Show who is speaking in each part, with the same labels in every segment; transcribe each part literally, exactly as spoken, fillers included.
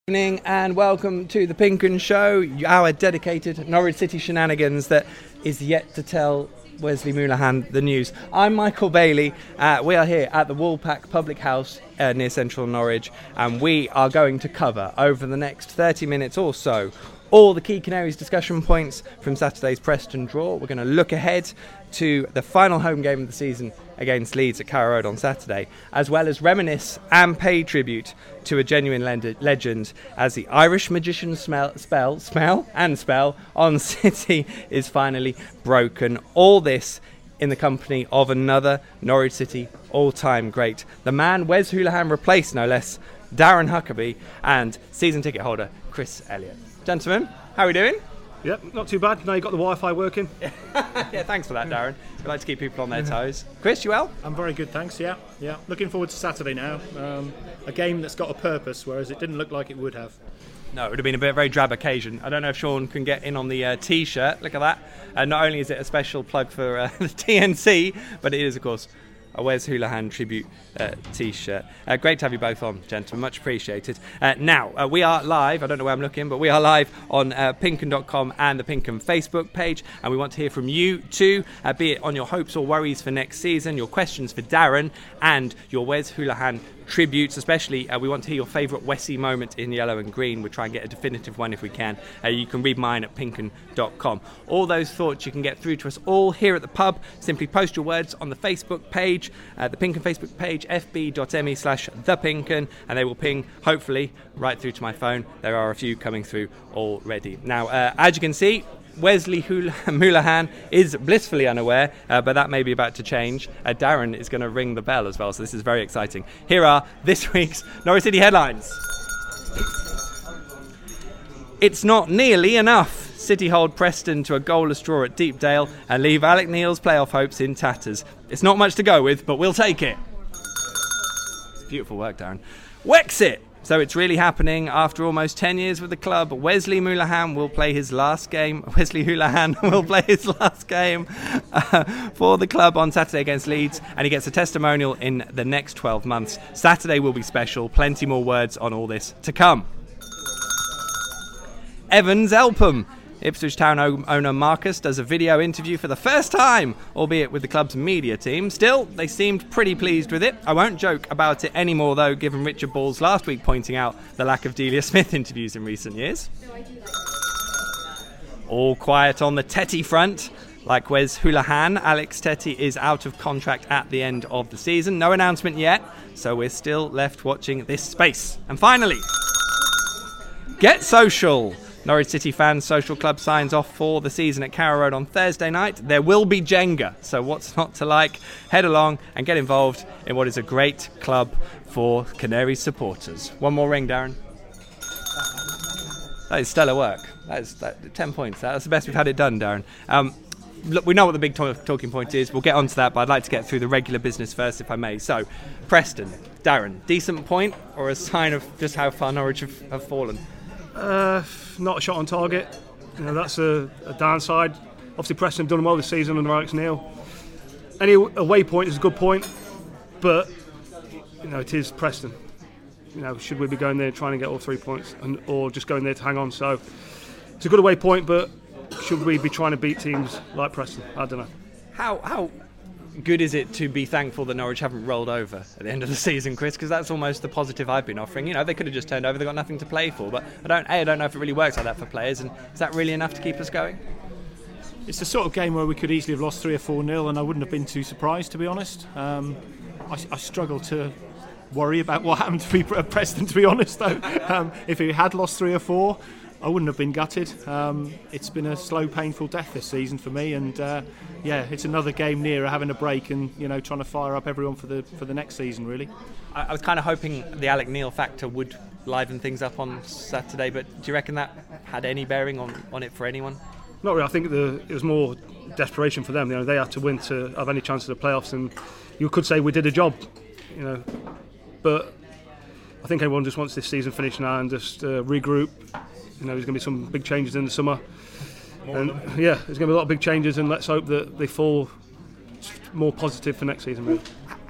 Speaker 1: Evening and welcome to the Pinken Show, our dedicated Norwich City shenanigans that is yet to tell Wesley Moolahan the news. I'm Michael Bailey. Uh, we are here at the Woolpack Public House uh, near central Norwich, and we are going to cover over the next thirty minutes or so all the key Canaries discussion points from Saturday's Preston draw. We're going to look ahead to the final home game of the season against Leeds at Carrow Road on Saturday, as well as reminisce and pay tribute to a genuine le- legend as the Irish magician smell, spell, smell and spell on City is finally broken. All this in the company of another Norwich City all-time great. The man Wes Hoolahan replaced, no less, Darren Huckerby, and season ticket holder Chris Elliott. Gentlemen, how are we doing?
Speaker 2: Yep, not too bad. Now you've got the Wi-Fi working.
Speaker 1: Yeah, thanks for that, Darren. We like to keep people on their toes. Chris, you well?
Speaker 3: I'm very good, thanks. Yeah, yeah. Looking forward to Saturday now. Um, a game that's got a purpose, whereas it didn't look like it would have.
Speaker 1: No, it would have been a bit, very drab occasion. I don't know if Sean can get in on the uh, T-shirt. Look at that. Uh, not only is it a special plug for uh, the T N C, but it is, of course, a Wes Hoolahan tribute uh, T-shirt. Uh, great to have you both on, gentlemen. Much appreciated. Uh, now, uh, we are live. I don't know where I'm looking, but we are live on uh, Pinken dot com and the Pinken Facebook page, and we want to hear from you too, uh, be it on your hopes or worries for next season, your questions for Darren, and your Wes Hoolahan tributes. Especially, uh, we want to hear your favourite Wessie moment in yellow and green. We'll try and get a definitive one if we can. Uh, you can read mine at Pinken dot com. All those thoughts you can get through to us all here at the pub. Simply post your words on the Facebook page, uh, the Pinken Facebook page, f b dot m e slash the Pinken, and they will ping, hopefully, right through to my phone. There are a few coming through already. Now, uh, as you can see, Wesley Moolahan is blissfully unaware, uh, but that may be about to change. Uh, Darren is going to ring the bell as well, so this is very exciting. Here are this week's Norwich City headlines. It's not nearly enough. City hold Preston to a goalless draw at Deepdale and leave Alec Neil's playoff hopes in tatters. It's not much to go with, but we'll take it. It's beautiful work, Darren. Wexit! So it's really happening. After almost ten years with the club, Wesley Moolahan will play his last game. Wesley Hoolahan will play his last game uh, for the club on Saturday against Leeds, and he gets a testimonial in the next twelve months. Saturday will be special. Plenty more words on all this to come. Evans Elpham. Ipswich Town owner Marcus does a video interview for the first time, albeit with the club's media team. Still, they seemed pretty pleased with it. I won't joke about it anymore, though, given Richard Ball's last week pointing out the lack of Delia Smith interviews in recent years. All quiet on the Tetty front. Like Wes Hoolahan, Alex Tetty is out of contract at the end of the season. No announcement yet, so we're still left watching this space. And finally, Get Social. Norwich City Fans Social Club signs off for the season at Carrow Road on Thursday night. There will be Jenga, so what's not to like? Head along and get involved in what is a great club for Canaries supporters. One more ring, Darren. That is stellar work. That is that, ten points. That's the best we've had it done, Darren. Um, look, we know what the big to- talking point is. We'll get onto that, but I'd like to get through the regular business first, if I may. So, Preston, Darren, decent point or a sign of just how far Norwich have, have fallen?
Speaker 2: Uh, not a shot on target. You know, that's a, a downside. Obviously, Preston have done well this season under Alex Neil. Any away point is a good point, but you know it is Preston. You know, should we be going there and trying to get all three points, and, or just going there to hang on? So it's a good away point, but should we be trying to beat teams like Preston? I don't know.
Speaker 1: How how good is it to be thankful that Norwich haven't rolled over at the end of the season, Chris? Because that's almost the positive I've been offering. You know, they could have just turned over. They've got nothing to play for. But I don't, A, I don't know if it really works like that for players. And is that really enough to keep us going?
Speaker 3: It's the sort of game where we could easily have lost three or four nil, and I wouldn't have been too surprised, to be honest. Um, I, I struggle to worry about what happened to be at Preston, to be honest, though. Um, if we had lost three or four, I wouldn't have been gutted. Um, it's been a slow, painful death this season for me, and uh, yeah, it's another game nearer having a break and you know trying to fire up everyone for the for the next season. Really,
Speaker 1: I, I was kind of hoping the Alec Neil factor would liven things up on Saturday, but do you reckon that had any bearing on, on it for anyone?
Speaker 2: Not really. I think the, it was more desperation for them. You know, they had to win to have any chance of the playoffs, and you could say we did a job. You know, but I think everyone just wants this season finished now and just uh, regroup. You know, there's going to be some big changes in the summer. And yeah, there's going to be a lot of big changes, and let's hope that they fall more positive for next season, really.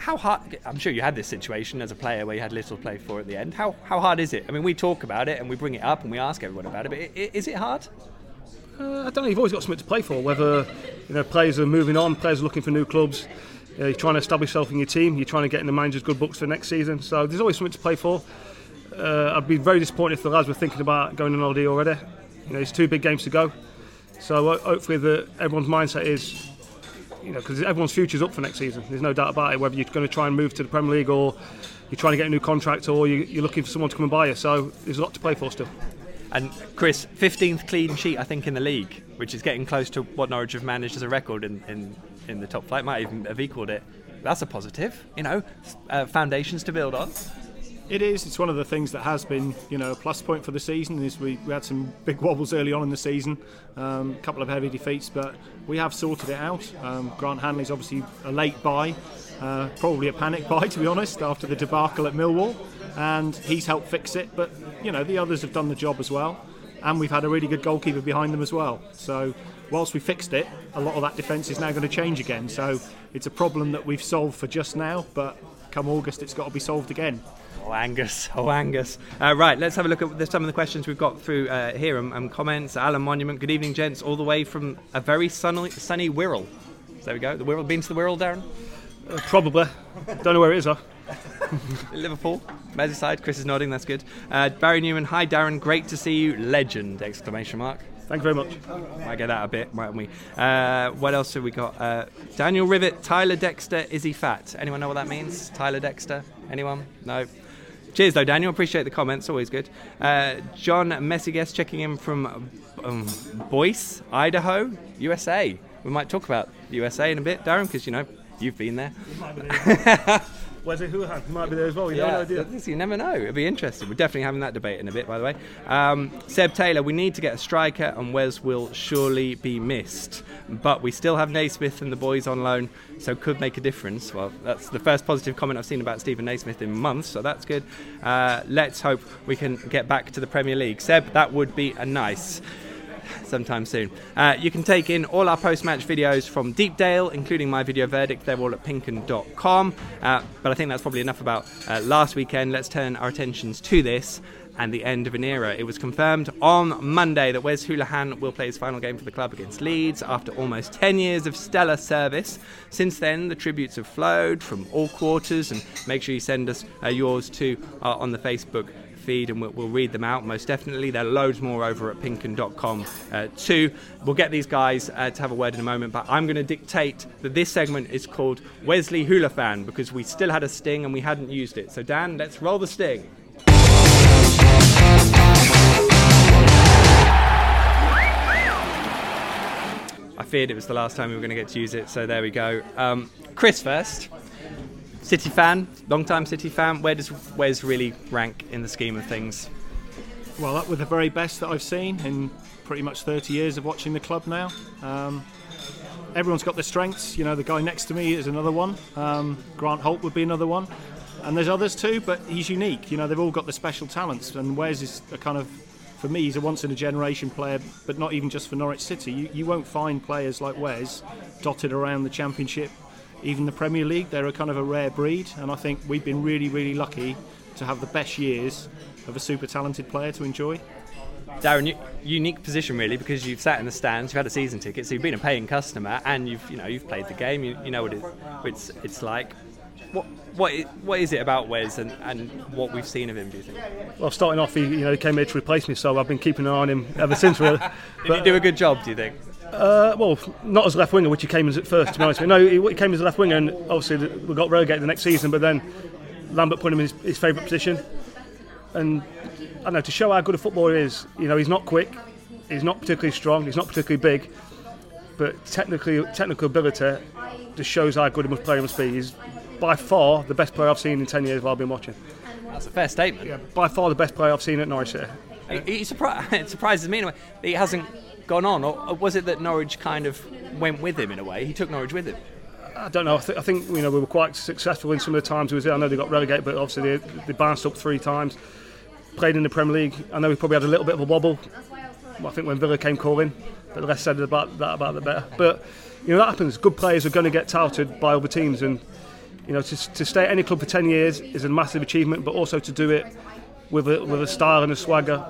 Speaker 1: how hard? I'm sure you had this situation as a player where you had little to play for at the end. How how hard is it? I mean, we talk about it and we bring it up and we ask everyone about it, but is it hard?
Speaker 2: Uh, I don't know. You've always got something to play for. Whether you know players are moving on, players are looking for new clubs. Uh, you're trying to establish yourself in your team. You're trying to get in the manager's good books for next season. So there's always something to play for. Uh, I'd be very disappointed if the lads were thinking about going on holiday already. You know, it's two big games to go. So hopefully the, everyone's mindset is, you know, because everyone's future's up for next season. There's no doubt about it. Whether you're going to try and move to the Premier League or you're trying to get a new contract or you, you're looking for someone to come and buy you. So there's a lot to play for still.
Speaker 1: And Chris, fifteenth clean sheet I think in the league, which is getting close to what Norwich have managed as a record in, in, in the top flight. Might even have equalled it. That's a positive, you know, uh, foundations to build on.
Speaker 3: It is. It's one of the things that has been, you know, a plus point for the season. Is we, we had some big wobbles early on in the season, um, a couple of heavy defeats, but we have sorted it out. Um, Grant Hanley's obviously a late buy, uh, probably a panic buy to be honest, after the debacle at Millwall, and he's helped fix it. But you know, the others have done the job as well, and we've had a really good goalkeeper behind them as well. So whilst we fixed it, a lot of that defence is now going to change again. So it's a problem that we've solved for just now, but come August, it's got to be solved again.
Speaker 1: Oh, Angus. Oh, Angus. Uh, right, let's have a look at the, some of the questions we've got through uh, here and, and comments. Alan Monument, good evening, gents, all the way from a very sunny, sunny Wirral. So there we go. The Wirral. Been to the Wirral, Darren?
Speaker 2: Uh, probably. Don't know where it is, though.
Speaker 1: Liverpool, Merseyside. Chris is nodding, that's good. Uh, Barry Newman, hi, Darren, great to see you. Legend, exclamation mark.
Speaker 2: Thank you very much.
Speaker 1: Might get that a bit, mightn't we? Uh, what else have we got? Uh, Daniel Rivet, Tyler Dexter, is he fat? Anyone know what that means? Tyler Dexter? Anyone? No. Cheers though, Daniel. Appreciate the comments. Always good. Uh, John Messiges checking in from um, Boise, Idaho, U S A. We might talk about U S A in a bit, Darren, because you know you've been there.
Speaker 2: Where's it? Houlihan? He might be there as well. You,
Speaker 1: yeah,
Speaker 2: no idea.
Speaker 1: You never know. It'll be interesting. We're definitely having that debate in a bit, by the way. Um, Seb Taylor, we need to get a striker, and Wes will surely be missed. But we still have Naismith and the boys on loan, so could make a difference. Well, that's the first positive comment I've seen about Stephen Naismith in months, so that's good. Uh, let's hope we can get back to the Premier League. Seb, that would be a nice. Sometime soon. Uh, you can take in all our post-match videos from Deepdale, including my video verdict. They're all at pinken dot com. Uh, but I think that's probably enough about uh, last weekend. Let's turn our attentions to this and the end of an era. It was confirmed on Monday that Wes Hoolahan will play his final game for the club against Leeds after almost ten years of stellar service. Since then, the tributes have flowed from all quarters, and make sure you send us uh, yours too uh, on the Facebook feed, and we'll, we'll read them out most definitely. There are loads more over at pinken dot com uh, too. We'll get these guys uh, to have a word in a moment, but I'm going to dictate that this segment is called Wesley Hoolafan because we still had a sting and we hadn't used it. So Dan, let's roll the sting. I feared it was the last time we were going to get to use it, so there we go. Um, Chris first. City fan, long-time City fan. Where does Wes really rank in the scheme of things?
Speaker 3: Well, up with the very best that I've seen in pretty much thirty years of watching the club now. Um, everyone's got their strengths. You know, the guy next to me is another one. Um, Grant Holt would be another one. And there's others too, but he's unique. You know, they've all got their special talents. And Wes is a kind of, for me, he's a once-in-a-generation player, but not even just for Norwich City. You, you won't find players like Wes dotted around the Championship, even the Premier League. They're a kind of a rare breed, and I think we've been really, really lucky to have the best years of a super talented player to enjoy.
Speaker 1: Darren, you, unique position really, because you've sat in the stands, you've had a season ticket, so you've been a paying customer, and you've you know you've played the game. You, you know what it, it's it's like. What what is, what is it about Wes and, and what we've seen of him, do you think?
Speaker 2: Well, starting off, he you know he came here to replace me, so I've been keeping an eye on him ever since. Really.
Speaker 1: Did
Speaker 2: but,
Speaker 1: he do a good job, do you think?
Speaker 2: Uh, well, not as left winger, which he came as at first, to be honest with you. No, he came as a left winger, and obviously we got relegated the next season. But then Lambert put him in his, his favourite position, and I don't know, to show how good a footballer he is. You know, he's not quick, he's not particularly strong, he's not particularly big, but technically, technical ability just shows how good he must play. He must be. He's by far the best player I've seen in ten years while I've been watching.
Speaker 1: That's a fair statement.
Speaker 2: Yeah, by far the best player I've seen at Norwich City.
Speaker 1: He, he surpri- it surprises me in a way that he hasn't gone on, or was it that Norwich kind of went with him in a way? He took Norwich with him.
Speaker 2: I don't know. I, th- I think you know we were quite successful in some of the times he was there. I know they got relegated, but obviously they, they bounced up three times. Played in the Premier League. I know we probably had a little bit of a wobble. I think when Villa came calling, but the less said about that about the better. But you know that happens. Good players are going to get touted by other teams, and you know, to, to stay at any club for ten years is a massive achievement, but also to do it with a, with a style and a swagger.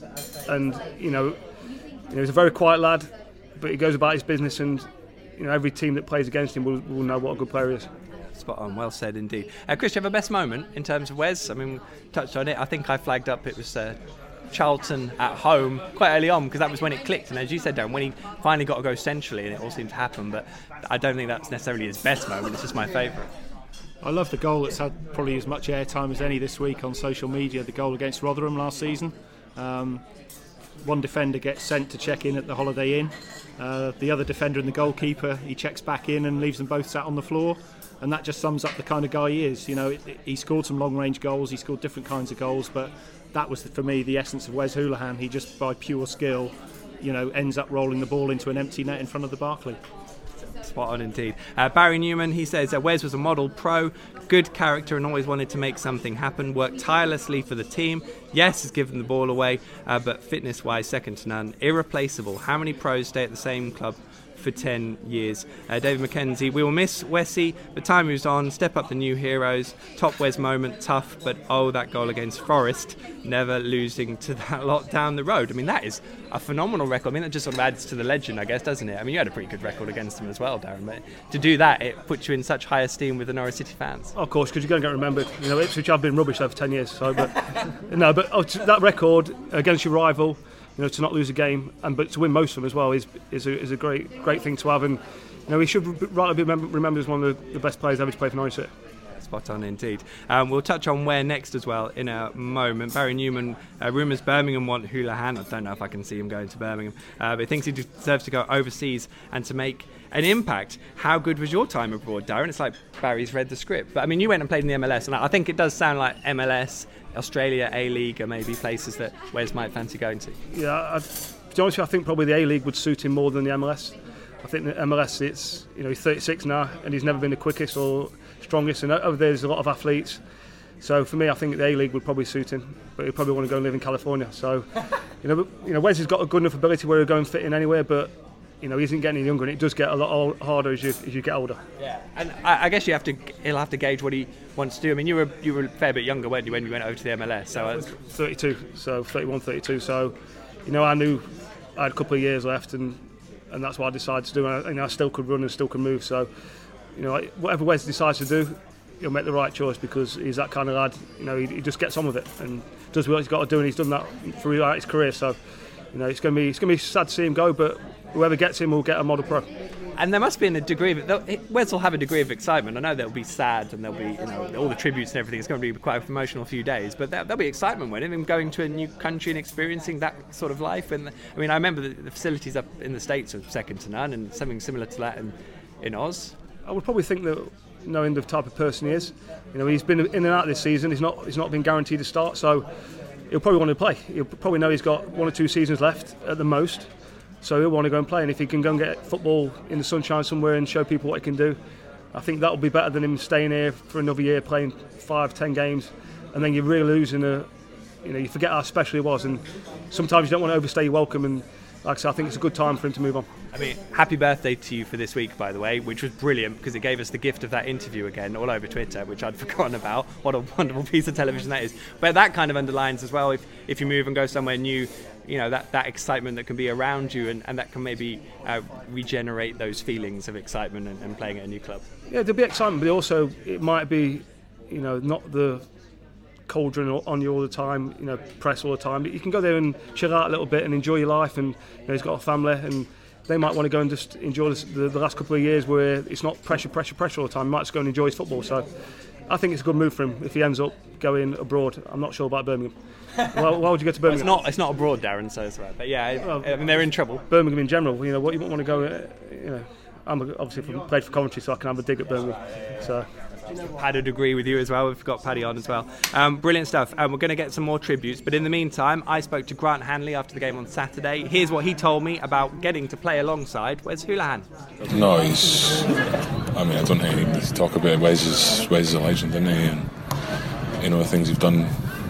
Speaker 2: And, you know, you know, he's a very quiet lad, but he goes about his business, and, you know, every team that plays against him will, will know what a good player he is.
Speaker 1: Spot on, well said indeed. Uh, Chris, do you have a best moment in terms of Wes? I mean, touched on it. I think I flagged up it was uh, Charlton at home quite early on, because that was when it clicked. And as you said, Darren, when he finally got to go centrally and it all seemed to happen. But I don't think that's necessarily his best moment. It's just my favourite.
Speaker 3: I love the goal that's had probably as much airtime as any this week on social media, the goal against Rotherham last season. Um, one defender gets sent to check in at the Holiday Inn. Uh, the other defender and the goalkeeper, he checks back in and leaves them both sat on the floor. And that just sums up the kind of guy he is. You know, it, it, he scored some long-range goals, he scored different kinds of goals, but that was, for me, the essence of Wes Hoolahan. He just, by pure skill, you know, ends up rolling the ball into an empty net in front of the Barclay.
Speaker 1: Spot on indeed. Uh, Barry Newman, he says uh, Wes was a model pro, good character and always wanted to make something happen, worked tirelessly for the team. Yes, has given the ball away, uh, but fitness-wise, second to none. Irreplaceable. How many pros stay at the same club for ten years? Uh, David McKenzie, we will miss Wessie, but time moves on. Step up the new heroes. Top Wes moment, tough, but oh, that goal against Forest, never losing to that lot down the road. I mean, that is a phenomenal record. I mean, that just sort of adds to the legend, I guess, doesn't it? I mean, you had a pretty good record against them as well, Darren, but to do that, it puts you in such high esteem with the Norwich City fans.
Speaker 2: Of course, because you're going to get remembered. You know, Ipswich have been rubbish over ten years. So, but no, but oh, that record against your rival, you know, to not lose a game, and but to win most of them as well is is a, is a great great thing to have. And you know, he should rightly be remembered as one of the, the best players ever to play for Norwich City.
Speaker 1: Spot on indeed. Um, we'll touch on where next as well in a moment. Barry Newman, uh, rumours Birmingham want Hoolahan. I don't know if I can see him going to Birmingham, uh, but he thinks he deserves to go overseas and to make an impact. How good was your time abroad, Darren? It's like Barry's read the script. But I mean, you went and played in the M L S, and I think it does sound like M L S, Australia, A-League are maybe places that Wes might fancy going to.
Speaker 2: Yeah, I, to be honest with you, I think probably the A-League would suit him more than the M L S. I think the M L S, it's, you know, he's thirty-six now, and he's never been the quickest or strongest, and over there there's a lot of athletes. So for me, I think the A-League would probably suit him, but he'd probably want to go and live in California. So, you know, you know, Wes has got a good enough ability where he'll go and fit in anywhere, but you know, he isn't getting any younger, and it does get a lot harder as you as you get older.
Speaker 1: Yeah, and I, I guess you have to, he'll have to gauge what he wants to do. I mean, you were you were a fair bit younger, weren't you, when you went over to the M L S? So I was
Speaker 2: thirty-two, so thirty-one, thirty-two. So, you know, I knew I had a couple of years left, and and that's what I decided to do. And I, you know, I still could run and still could move. So, you know, whatever Wes decides to do, he'll make the right choice, because he's that kind of lad. You know, he, he just gets on with it and does what he's got to do, and he's done that throughout his career. So, you know, it's going to be it's going to be sad to see him go, but whoever gets him will get a model pro.
Speaker 1: And there must be a degree of Wes will have a degree of excitement. I know there'll be sad, and there'll be, you know, all the tributes and everything. It's going to be quite an emotional few days, but there, there'll be excitement with him going to a new country and experiencing that sort of life. And I mean, I remember the, the facilities up in the States are second to none, and something similar to that in, in Oz.
Speaker 2: I would probably think that, knowing the type of person he is, you know, he's been in and out this season. He's not he's not been guaranteed to start, so he'll probably want to play. He'll probably know he's got one or two seasons left at the most. So he'll want to go and play, and if he can go and get football in the sunshine somewhere and show people what he can do, I think that'll be better than him staying here for another year playing five, ten games, and then you're really losing a, you know, you forget how special he was, and sometimes you don't want to overstay your welcome. And like I said, I think it's a good time for him to move on.
Speaker 1: I mean, happy birthday to you for this week, by the way, which was brilliant, because it gave us the gift of that interview again all over Twitter, which I'd forgotten about. What a wonderful piece of television that is. But that kind of underlines as well, if if you move and go somewhere new, you know, that, that excitement that can be around you, and, and that can maybe uh, regenerate those feelings of excitement and, and playing at a new club.
Speaker 2: Yeah, there'll be excitement, but also it might be, you know, not the cauldron on you all the time, you know, press all the time. But you can go there and chill out a little bit and enjoy your life. And you know, he's got a family, and they might want to go and just enjoy this, the, the last couple of years where it's not pressure, pressure, pressure all the time. He might just go and enjoy his football. So I think it's a good move for him if he ends up going abroad. I'm not sure about Birmingham. Why, why would you go to Birmingham?
Speaker 1: Well, it's not. It's not abroad, Darren. So it's right. But yeah, well, I mean, they're in trouble.
Speaker 2: Birmingham in general. You know, what you want to go. Uh, you know, I'm obviously from, played for Coventry, so I can have a dig at Birmingham. So.
Speaker 1: Had a degree with you as well. We've got Paddy on as well. Um, brilliant stuff. Um, we're going to get some more tributes, but in the meantime, I spoke to Grant Hanley after the game on Saturday. Here's what he told me about getting to play alongside Wes Hoolahan.
Speaker 4: No, he's. I mean, I don't think he needs to talk about Wes is Wes is a legend, isn't he? And you know the things he's done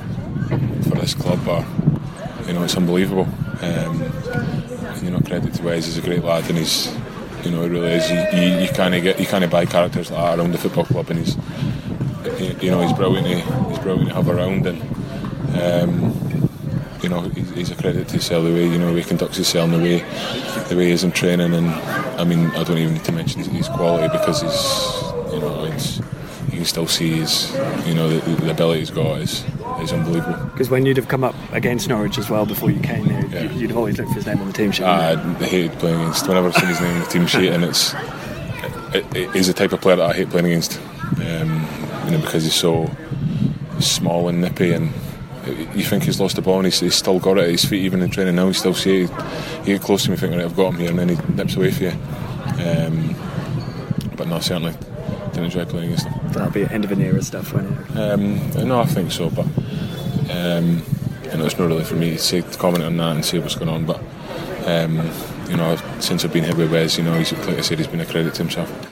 Speaker 4: for this club are, you know, it's unbelievable. Um, and, you know, credit to Wes. He's a great lad, and he's You know, it really is. You, you, you kind of get, you kind of buy characters like that around the football club, and he's, you know, he's brilliant. To, he's brilliant to have around, and um, you know, he's, he's a credit to himself the way, you know, the way he conducts himself, and the way, the way he is in training. And I mean, I don't even need to mention his, his quality, because he's, you know, it's, you can still see his, you know, the, the ability he's got is, is unbelievable.
Speaker 5: Because when you'd have come up against Norwich as well before you came here, yeah. you'd have always looked for his name on the team sheet.
Speaker 4: I, I hated playing against. Whenever I've seen his name on the team sheet, and it's, it, it is the type of player that I hate playing against. Um, you know, because he's so small and nippy, and you think he's lost the ball, and he's, he's still got it at his feet. Even in training now, you still see it. You get close to me, thinking, right, I've got him here, and then he nips away for you. Um, but no, certainly didn't enjoy playing against him.
Speaker 5: That'll be end of an era stuff, won't it?
Speaker 4: Um, no, I think so, but um, you know, it's not really for me to, say, to comment on that and say what's going on. But um, you know, since I've been here with Wes, you know, he's, like I said, he's been a credit to himself.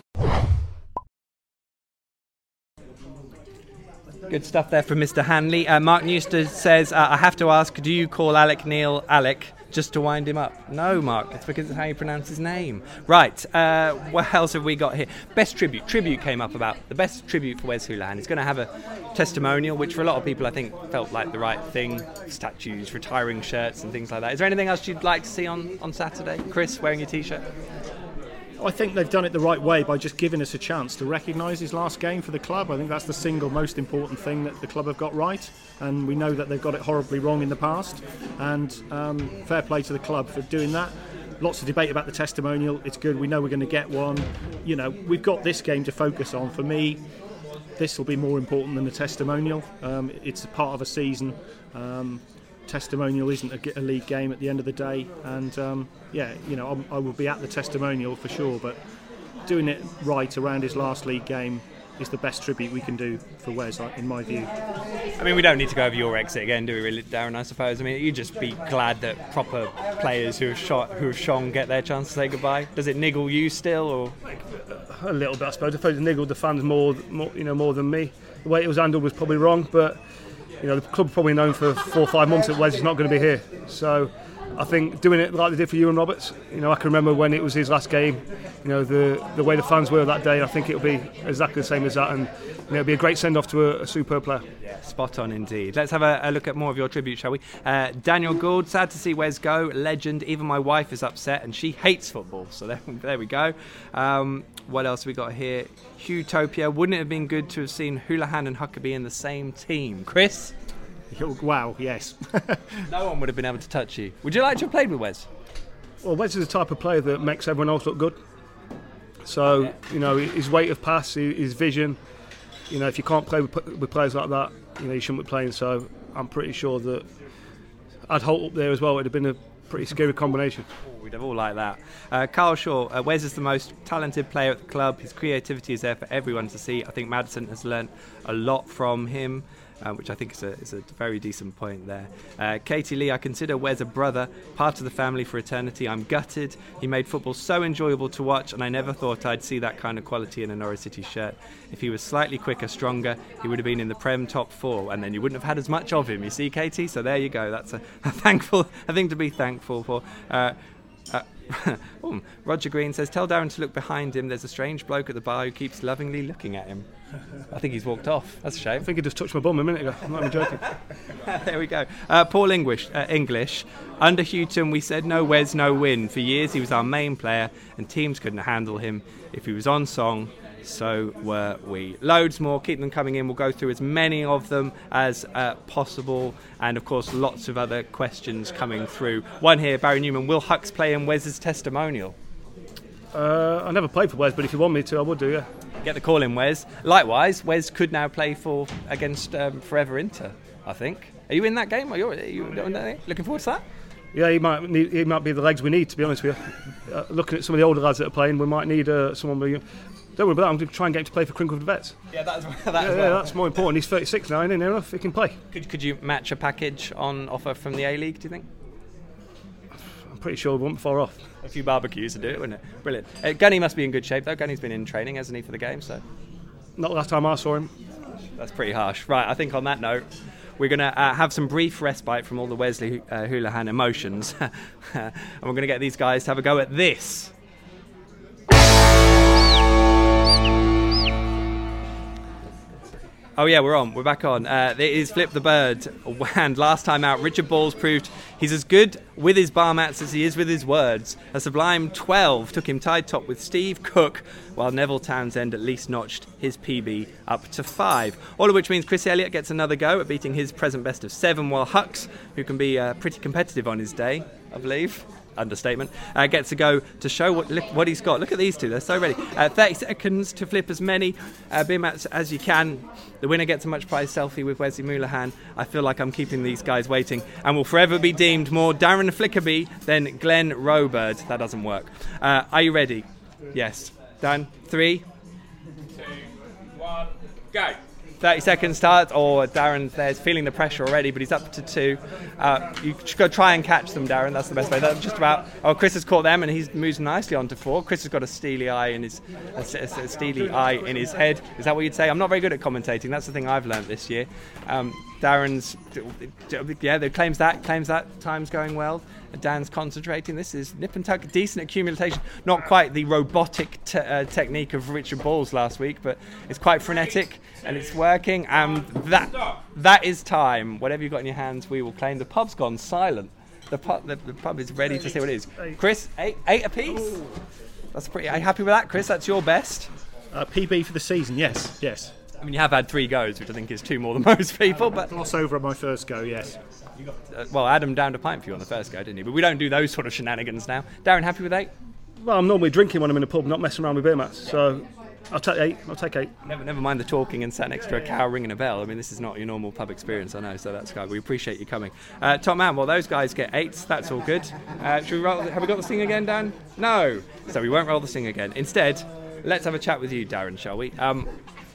Speaker 1: Good stuff there from Mister Hanley. Uh, Mark Newster says, uh, I have to ask, do you call Alec Neil Alec just to wind him up? No, Mark, it's because it's how you pronounce his name. Right, uh, what else have we got here? Best tribute. Tribute came up about the best tribute for Wes Hoolahan. He's going to have a testimonial, which for a lot of people I think felt like the right thing. Statues, retiring shirts and things like that. Is there anything else you'd like to see on, on Saturday? Chris, wearing your T-shirt?
Speaker 3: I think they've done it the right way by just giving us a chance to recognise his last game for the club. I think that's the single most important thing that the club have got right, and we know that they've got it horribly wrong in the past, and um, fair play to the club for doing that. Lots of debate about the testimonial. It's good, we know we're going to get one. You know, we've got this game to focus on. For me, this will be more important than the testimonial. Um, it's a part of a season. Um, testimonial isn't a, a league game at the end of the day, and um, yeah, you know, I'm, I will be at the testimonial for sure, but doing it right around his last league game is the best tribute we can do for Wes, in my view.
Speaker 1: I mean, we don't need to go over your exit again, do we really, Darren, I suppose? I mean, you'd just be glad that proper players who have shot, who have shone get their chance to say goodbye. Does it niggle you still, or?
Speaker 2: A little bit, I suppose. I suppose it niggled the fans more, more, you know, more than me. The way it was handled was probably wrong, but you know, the club probably known for four or five months that Wes is not going to be here. So I think doing it like they did for Ewan Roberts, you know, I can remember when it was his last game, you know, the the way the fans were that day, I think it'll be exactly the same as that, and you know, it'll be a great send-off to a, a superb player.
Speaker 1: Yeah, spot on indeed. Let's have a, a look at more of your tribute, shall we? Uh, Daniel Gould, sad to see Wes go, legend. Even my wife is upset, and she hates football, so there, there we go. Um, what else have we got here? Hughtopia, wouldn't it have been good to have seen Hoolahan and Huckerby in the same team? Chris?
Speaker 3: Wow, yes.
Speaker 1: No one would have been able to touch you. Would you like to have played with Wes?
Speaker 2: Well, Wes is the type of player that makes everyone else look good. So, okay. you know, his weight of pass, his vision, you know, if you can't play with, with players like that, you know, you shouldn't be playing. So I'm pretty sure that I'd hold up there as well. It'd have been a pretty scary combination.
Speaker 1: Oh, we'd have all like that. Uh, Carl Shaw, uh, Wes is the most talented player at the club. His creativity is there for everyone to see. I think Maddison has learnt a lot from him. Uh, which I think is a, is a very decent point there. Uh, Katie Lee, I consider Wes a brother, part of the family for eternity. I'm gutted. He made football so enjoyable to watch, and I never thought I'd see that kind of quality in a Norwich City shirt. If he was slightly quicker, stronger, he would have been in the Prem top four, and then you wouldn't have had as much of him. You see, Katie? So there you go. That's a, a thankful, a thing to be thankful for. Uh, uh, oh, Roger Green says, tell Darren to look behind him. There's a strange bloke at the bar who keeps lovingly looking at him. I think he's walked off. That's a shame.
Speaker 2: I think he just touched my bum a minute ago. I'm not even joking.
Speaker 1: There we go. Uh, Paul English, uh, English. Under Houghton, we said no Wes, no win. For years, he was our main player, and teams couldn't handle him. If he was on song, so were we. Loads more. Keep them coming in. We'll go through as many of them as uh, possible. And, of course, lots of other questions coming through. One here, Barry Newman. Will Hux play in Wes's testimonial?
Speaker 2: Uh, I never played for Wes, but if you want me to, I would do, yeah.
Speaker 1: Get the call in, Wes. Likewise, Wes could now play for against um, Forever Inter, I think. Are you in that game? Are you, are you looking forward to that?
Speaker 2: Yeah, he might need, he might be the legs we need, to be honest with you. Uh, looking at some of the older lads that are playing, we might need uh, someone. We, don't worry about that. I'm going to try and get him to play for Crinklewood Vets.
Speaker 1: Yeah, that's that
Speaker 2: yeah,
Speaker 1: well.
Speaker 2: yeah, that's more important. He's thirty-six now, isn't he? Near enough, he can play.
Speaker 1: Could could you match a package on offer from the A League? Do you think?
Speaker 2: I'm pretty sure we won't be far off.
Speaker 1: A few barbecues to do it, wouldn't it? Brilliant. Uh, Gunny must be in good shape though. Gunny's been in training, hasn't he, for the game? So.
Speaker 2: Not the last time I saw him.
Speaker 1: That's pretty harsh. Right, I think on that note, we're going to uh, have some brief respite from all the Wesley uh, Hoolahan emotions. And we're going to get these guys to have a go at this. Oh yeah, we're on. We're back on. Uh, it is Flip the Bird. And last time out, Richard Balls proved he's as good with his bar mats as he is with his words. A sublime twelve took him tied top with Steve Cook, while Neville Townsend at least notched his P B up to five. All of which means Chris Elliott gets another go at beating his present best of seven, while Hux, who can be uh, pretty competitive on his day, I believe, understatement, uh, gets a go to show what look, what he's got. Look at these two, they're so ready. Uh, thirty seconds to flip as many uh, beer mats as you can. The winner gets a much prized selfie with Wesley Moulahan. I feel like I'm keeping these guys waiting and will forever be deemed more Darren Flickerby than Glenn Robird. That doesn't work. Uh, are you ready? Yes. Done. Three, two, one, go. thirty seconds start, or Darren there's feeling the pressure already, but he's up to two. Uh, you should go try and catch them, Darren. That's the best way. That's just about. Oh, Chris has caught them, and he's moves nicely on to four. Chris has got a steely eye in his a, a, a steely eye in his head. Is that what you'd say? I'm not very good at commentating. That's the thing I've learned this year. Um, Darren's, yeah, they claims that claims that time's going well. Dan's concentrating. This is nip and tuck, decent accumulation. Not quite the robotic te- uh, technique of Richard Balls last week, but it's quite frenetic and it's working. And that that is time. Whatever you've got in your hands, we will claim. The pub's gone silent. The pub, the, the pub is ready to see what it is. Chris, eight, eight apiece. That's pretty. Are you happy with that, Chris? That's your best.
Speaker 3: Uh, P B for the season, yes, yes.
Speaker 1: I mean, you have had three goes, which I think is two more than most people. But
Speaker 3: Gloss over on my first go, yes.
Speaker 1: Uh, well, Adam downed a pint for you on the first go, didn't he? But we don't do those sort of shenanigans now. Darren, happy with eight?
Speaker 2: Well, I'm normally drinking when I'm in a pub, not messing around with beer mats. So I'll take eight. I'll take eight.
Speaker 1: Never, never mind the talking and sat next to a cow ringing a bell. I mean, this is not your normal pub experience, I know. So that's good. We appreciate you coming. Uh, top man, well, those guys get eights. That's all good. Uh, should we roll? Have we got the sting again, Dan? No. So we won't roll the sting again. Instead, let's have a chat with you, Darren, shall we? Um,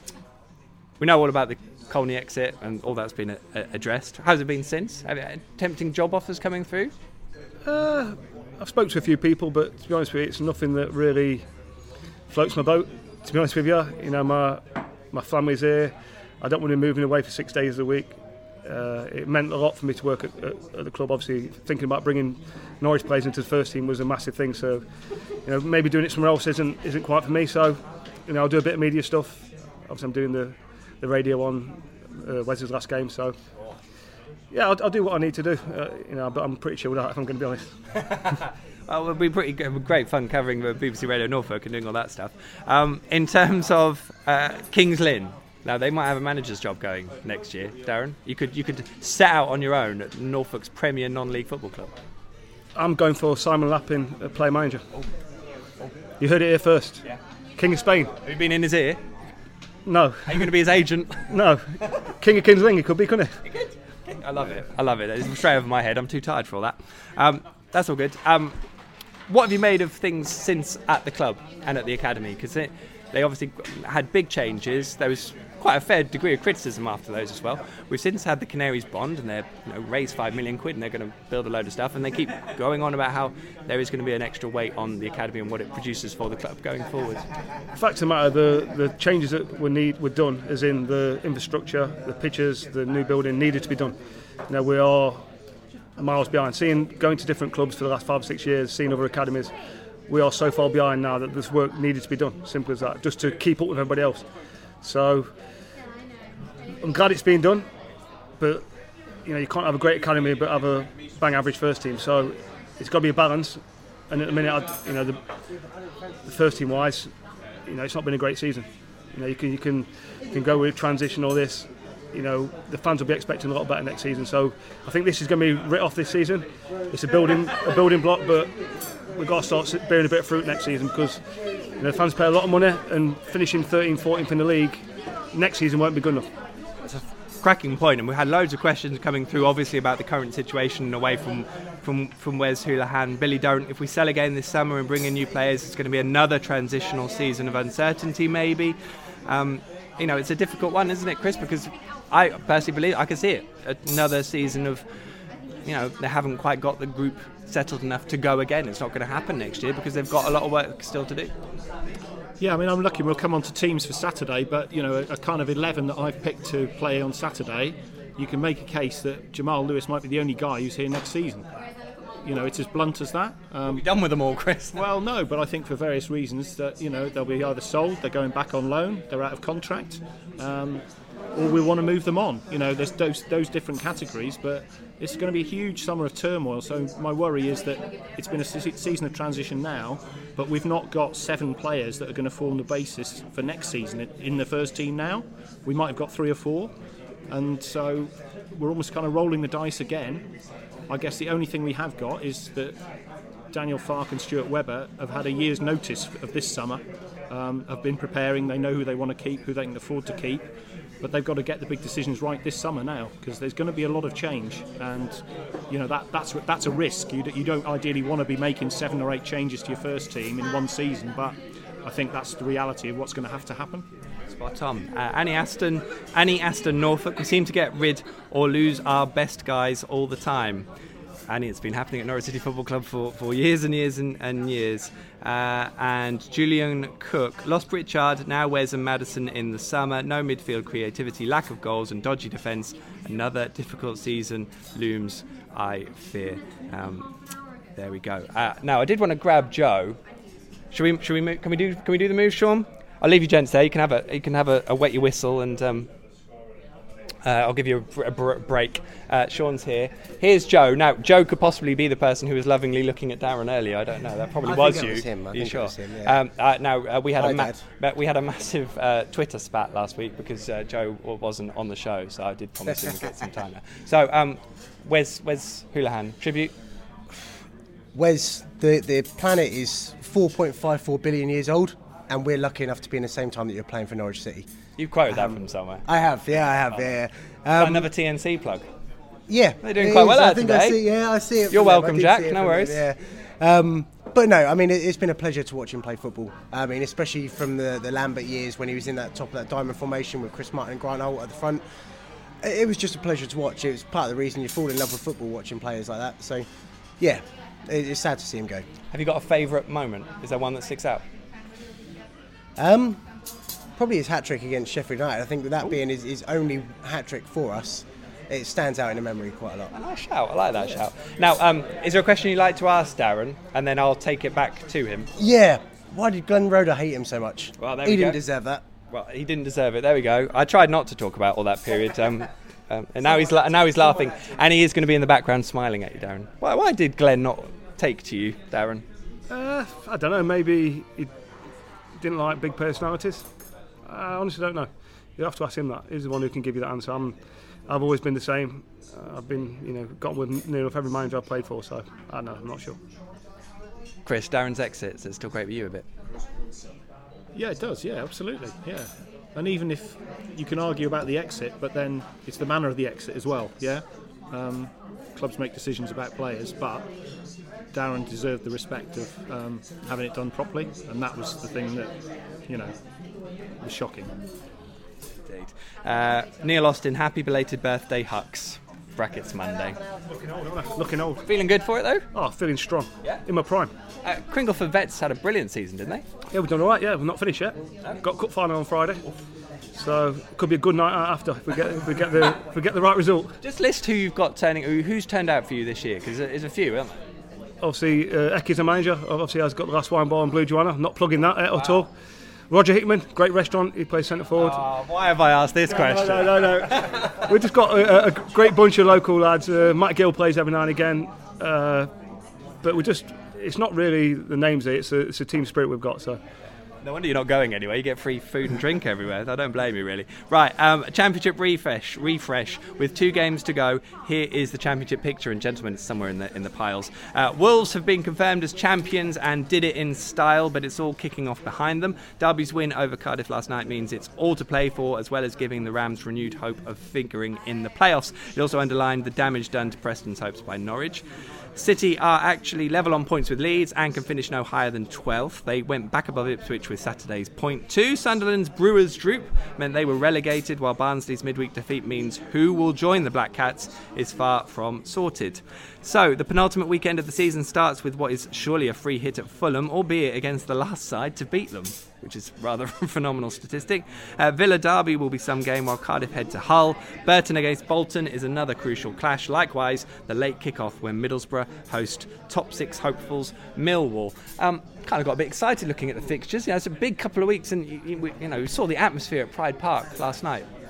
Speaker 1: we know all about the Colney exit and all that's been a, a, addressed. How's it been since? Have you had tempting job offers coming through?
Speaker 2: Uh, I've spoken to a few people, but to be honest with you, it's nothing that really floats my boat. To be honest with you, you know, my my family's here. I don't want to be moving away for six days of the week. Uh, it meant a lot for me to work at, at, at the club. Obviously, thinking about bringing Norwich players into the first team was a massive thing. So, you know, maybe doing it somewhere else isn't isn't quite for me. So, you know, I'll do a bit of media stuff. Obviously, I'm doing the the radio on uh, Wesley's last game. So, yeah, I'll, I'll do what I need to do. Uh, you know, but I'm pretty chilled out if I'm going to be honest.
Speaker 1: Well, it'll be pretty good, great fun covering the B B C Radio Norfolk and doing all that stuff. Um, in terms of uh, Kings Lynn, now they might have a manager's job going next year. Darren, you could you could set out on your own at Norfolk's premier non-league football club.
Speaker 2: I'm going for Simon Lappin, uh, player manager. Oh. Oh. You heard it here first.
Speaker 1: Yeah.
Speaker 2: King of Spain.
Speaker 1: Have you been in his ear?
Speaker 2: No.
Speaker 1: Are you going to be his agent?
Speaker 2: No. King of Kings Lynn, he could be, couldn't he?
Speaker 1: He could. I love it. I love it. It's straight over my head. I'm too tired for all that. Um, that's all good. Um, what have you made of things since at the club and at the academy? Because they obviously had big changes. There was quite a fair degree of criticism after those as well. We've since had the Canaries bond, and they've you know, raised five million quid, and they're going to build a load of stuff. And they keep going on about how there is going to be an extra weight on the academy and what it produces for the club going forward.
Speaker 2: The fact of the matter, the, the changes that were need were done, as in the infrastructure, the pitches, the new building needed to be done. Now we are miles behind. Seeing going to different clubs for the last five or six years, seeing other academies, we are so far behind now that this work needed to be done. Simple as that, just to keep up with everybody else. So I'm glad it's being done, but you know you can't have a great academy but have a bang average first team. So it's got to be a balance. And at the minute, I, you know, the, the first team wise, you know, it's not been a great season. You know, you can you can you can go with transition or this. You know, the fans will be expecting a lot better next season. So I think this is going to be writ off this season. It's a building a building block, but we've got to start bearing a bit of fruit next season because you know, the fans pay a lot of money, and finishing thirteenth, fourteenth in the league next season won't be good enough.
Speaker 1: That's a cracking point, and we had loads of questions coming through, obviously, about the current situation away from from from Wes Hoolahan. Billy Don't, if we sell again this summer and bring in new players, it's going to be another transitional season of uncertainty, maybe. Um, you know, it's a difficult one, isn't it, Chris? Because I personally believe I can see it. Another season of, you know, they haven't quite got the group settled enough to go again. It's not going to happen next year because they've got a lot of work still to do.
Speaker 3: Yeah, I mean, I'm lucky we'll come on to teams for Saturday, but, you know, a, a kind of eleven that I've picked to play on Saturday, you can make a case that Jamal Lewis might be the only guy who's here next season. You know, it's as blunt as that. Um,
Speaker 1: You're done with them all, Chris.
Speaker 3: Well, no, but I think for various reasons that, you know, they'll be either sold, they're going back on loan, they're out of contract. Um, or we want to move them on. You know, there's those those different categories, but it's going to be a huge summer of turmoil. So my worry is that it's been a se- season of transition now, but we've not got seven players that are going to form the basis for next season in the first team now. We might have got three or four, and so we're almost kind of rolling the dice again. I guess the only thing we have got is that Daniel Farke and Stuart Webber have had a year's notice of this summer, um, have been preparing, they know who they want to keep, who they can afford to keep, but they've got to get the big decisions right this summer now, because there's going to be a lot of change, and you know that that's that's a risk. You, you don't ideally want to be making seven or eight changes to your first team in one season, but I think that's the reality of what's going to have to happen.
Speaker 1: Spot on. Uh, Annie Aston, Annie Aston Norfolk, we seem to get rid or lose our best guys all the time. Annie, it's been happening at Norwich City Football Club for, for years and years and, and years. Uh, and Julian Cook, lost Pritchard, now Wes and Maddison in the summer. No midfield creativity, lack of goals and dodgy defence. Another difficult season looms, I fear. Um, there we go. Uh, now, I did want to grab Joe. Should we? Should we? Move, can we do? Can we do the move, Sean? I'll leave you gents there. You can have a. You can have a, a wet your whistle, and um, uh, I'll give you a, a break. Uh, Sean's here. Here's Joe. Now, Joe could possibly be the person who was lovingly looking at Darren earlier. I don't know. That probably
Speaker 6: I
Speaker 1: was
Speaker 6: think
Speaker 1: you.
Speaker 6: It was him. I
Speaker 1: Are
Speaker 6: think
Speaker 1: you sure?
Speaker 6: It was him, yeah.
Speaker 1: um, uh, now uh, we had
Speaker 6: Hi,
Speaker 1: a ma-
Speaker 6: Dad.
Speaker 1: we had a massive uh, Twitter spat last week because uh, Joe wasn't on the show, so I did promise him to get some time. Now. So, um, Wes Wes Houlihan tribute.
Speaker 6: Wes, the, the planet is four point five four billion years old, and we're lucky enough to be in the same time that you're playing for Norwich City.
Speaker 1: You've quoted
Speaker 6: Um,
Speaker 1: that from somewhere.
Speaker 6: I have, yeah, I have,
Speaker 1: Oh.
Speaker 6: yeah. yeah. Um,
Speaker 1: Another T N C plug.
Speaker 6: Yeah.
Speaker 1: They're doing
Speaker 6: it
Speaker 1: quite
Speaker 6: is.
Speaker 1: well
Speaker 6: I
Speaker 1: out
Speaker 6: think
Speaker 1: today.
Speaker 6: I see, yeah, I see it.
Speaker 1: You're
Speaker 6: from them.
Speaker 1: welcome,
Speaker 6: I did
Speaker 1: Jack,
Speaker 6: see it
Speaker 1: no
Speaker 6: from
Speaker 1: worries.
Speaker 6: them, yeah. Um, but no, I mean, it, it's been a pleasure to watch him play football. I mean, especially from the, the Lambert years when he was in that top of that diamond formation with Chris Martin and Grant Holt at the front. It, it was just a pleasure to watch. It was part of the reason you fall in love with football, watching players like that. So, yeah, it, it's sad to see him go.
Speaker 1: Have you got a favourite moment? Is there one that sticks out?
Speaker 6: Um, probably his hat-trick against Sheffield United. I think with that being his, his only hat-trick for us, it stands out in the memory quite a lot.
Speaker 1: A nice shout. I like that shout. Now, um, is there a question you'd like to ask Darren, and then I'll take it back to him?
Speaker 6: Yeah. Why did Glenn Roeder hate him so much?
Speaker 1: Well, there
Speaker 6: he
Speaker 1: we
Speaker 6: didn't
Speaker 1: go.
Speaker 6: deserve that.
Speaker 1: Well, he didn't deserve it. There we go. I tried not to talk about all that period, um, um, and now he's la- now he's laughing, and he is going to be in the background smiling at you, Darren. Why, why did Glenn not take to you, Darren?
Speaker 2: Uh, I don't know. Maybe he didn't like big personalities. I honestly don't know. You have to ask him that. He's the one who can give you that answer. I'm, I've always been the same. Uh, I've been, you know, got with near enough every manager I've played for. So I don't know. I'm not sure.
Speaker 1: Chris, Darren's exit, so it's still great with you a bit.
Speaker 3: Yeah, it does. Yeah, absolutely. Yeah, and even if you can argue about the exit, but then it's the manner of the exit as well. Yeah, um, clubs make decisions about players, but Darren deserved the respect of um, having it done properly, and that was the thing that, you know, was shocking.
Speaker 1: Indeed. Uh, Neil Austin, happy belated birthday, Hux. Brackets Monday.
Speaker 2: Looking old, aren't I? Looking old.
Speaker 1: Feeling good for it though?
Speaker 2: Oh, feeling strong.
Speaker 1: Yeah.
Speaker 2: In my prime.
Speaker 1: Uh, Cringleford Vets had a brilliant season, didn't they?
Speaker 2: Yeah, we've done all right. Yeah, we're not finished yet. Got cup final on Friday, so it could be a good night out after if we get if we get the if we get the right result.
Speaker 1: Just list who you've got turning. Who, who's turned out for you this year? Because there's a few, aren't there?
Speaker 2: Obviously, uh, Ecky's a manager. Obviously, has got the last wine bar and Blue Joanna. Not plugging that at wow. all. Roger Hickman, great restaurant. He plays centre forward.
Speaker 1: Oh, why have I asked this
Speaker 2: no,
Speaker 1: question?
Speaker 2: No, no, no, no. We've just got a, a great bunch of local lads. Uh, Matt Gill plays every now and again, uh, but we just—it's not really the names. It's a, it's a team spirit we've got. So.
Speaker 1: No wonder you're not going anywhere. You get free food and drink everywhere. I don't blame you, really. Right, um, Championship refresh, refresh. With two games to go, here is the Championship picture. And gentlemen, it's somewhere in the in the piles. Uh, Wolves have been confirmed as champions and did it in style, but it's all kicking off behind them. Derby's win over Cardiff last night means it's all to play for, as well as giving the Rams renewed hope of figuring in the playoffs. It also underlined the damage done to Preston's hopes by Norwich. City are actually level on points with Leeds and can finish no higher than twelfth. They went back above Ipswich with Saturday's point two. Sunderland's Brewers droop meant they were relegated, while Barnsley's midweek defeat means who will join the Black Cats is far from sorted. So, the penultimate weekend of the season starts with what is surely a free hit at Fulham, albeit against the last side to beat them, which is rather a phenomenal statistic. Uh, Villa Derby will be some game while Cardiff head to Hull. Burton against Bolton is another crucial clash. Likewise, the late kick-off when Middlesbrough host top six hopefuls Millwall. Um, kind of got a bit excited looking at the fixtures. You know, it's a big couple of weeks, and you, you, you know, we saw the atmosphere at Pride Park last night.